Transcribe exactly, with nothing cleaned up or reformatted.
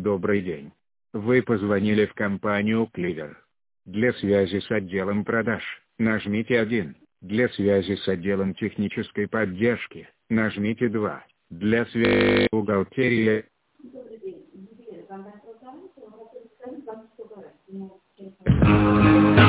Добрый день. Вы позвонили в компанию Clever. Для связи с отделом продаж, нажмите один. Для связи с отделом технической поддержки, нажмите два. Для связи с бухгалтерией... Добрый день.